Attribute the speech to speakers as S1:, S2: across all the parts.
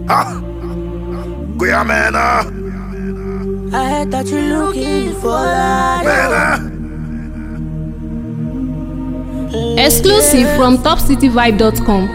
S1: Guyamena.
S2: I heard that you're looking for that.
S3: Exclusive from topcityvibe.com.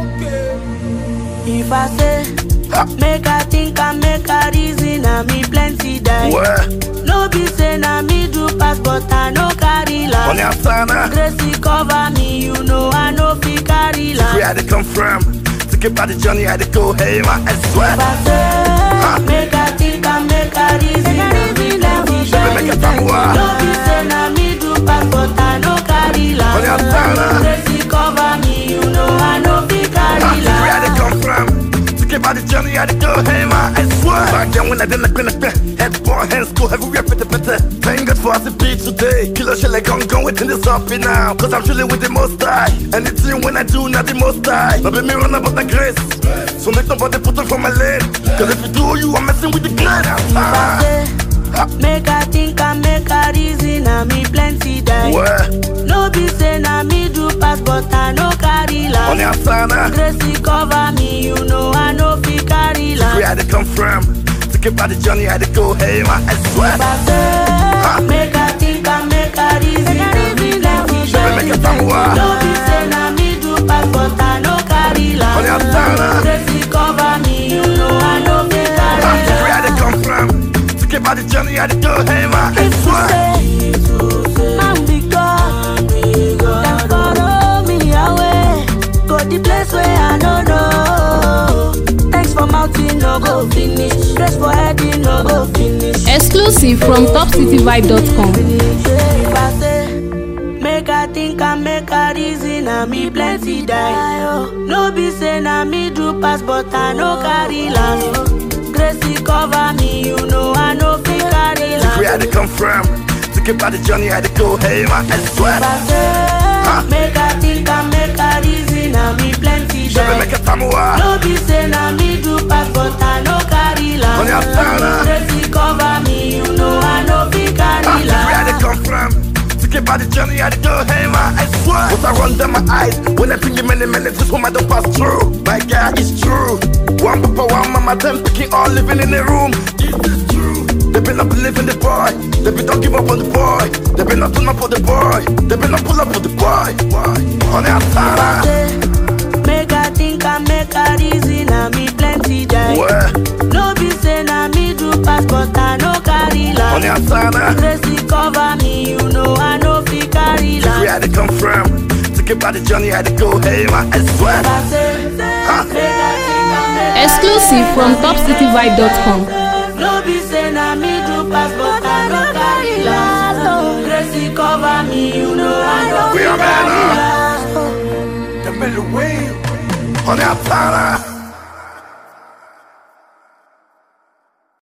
S2: If I say, make I think and make a reason, I me plenty die. No be say na me do pass, but I no carry last. Gracie cover me, you know I no fit carry last.
S1: Where I dey come from? Think about the journey I dey go, hey man, I swear.
S2: If I say, make I think and make a reason, I me plenty die. No be say na me do pass, but I no carry last. Gracie cover me, you know I no fit carry last.
S1: Where I dey come from? Think about the journey I dey go, hey man, I swear. Back then when I didn't head boy, hands go everywhere, better. Thank God for us to be today. Killer shit like I'm going within this up now. Cause I'm chilling with the most high. Anything when I do, not the most high. Not be me run about the grace. So make nobody put up from my lane. Cause if you do, you are messing with the grind.
S2: Make I think and make a reason, I me plenty die. No be say na me do pass, but I no carry last. Gracie cover me, you know I no fit carry last.
S1: Where I dey come from? Think about the journey I dey go, hey man, I swear.
S2: Make I think and make a reason, I me plenty die. No be say na me do pass, but I no carry last. Gracie cover me, you know I no fit carry last.
S1: Where I dey come from? Think about the journey I dey go, hey man, I swear.
S2: I'm big God, then follow me away. Go the place where I don't know. Thanks for mountain, no go finish. Grace for heading, no go finish.
S3: Exclusive from topcityvibe.com.
S2: If I say, make I think and make a reason, I me plenty die. No be say na me do pass, but I no carry last. Gracie cover me, you know I no fit carry last.
S1: Where I dey come from? Think about the journey I dey go, hey man, I swear.
S2: Make I think and make a reason, I me plenty die. No be say na me do pass, but I no carry last. Gracie cover me, you know I no fit carry last.
S1: Where I dey come from? Think about the journey I dey go, hey man, I swear. But I run down my eyes when I think many things whom I don't pass through. My God, it's true. One papa, one mama, them picking all living in the room. Is this true? They been not believing the boy. They been don't give up on the boy. They been not turn up for the boy. They been not pull up for the boy. On the outside.
S2: Make I think and make a reason, I me plenty die. No be say na me do pass, but I no carry last.
S1: On the outside.
S2: Gracie cover me, you know I no fit carry last.
S1: Where I dey come from? Think about the journey I dey go, hey man, I swear.
S3: Exclusive from topcityvibe.com.
S2: No be say na me do pass, but I no carry last. Gracie cover me, you know I no fit carry last.
S1: The middle way on the outside.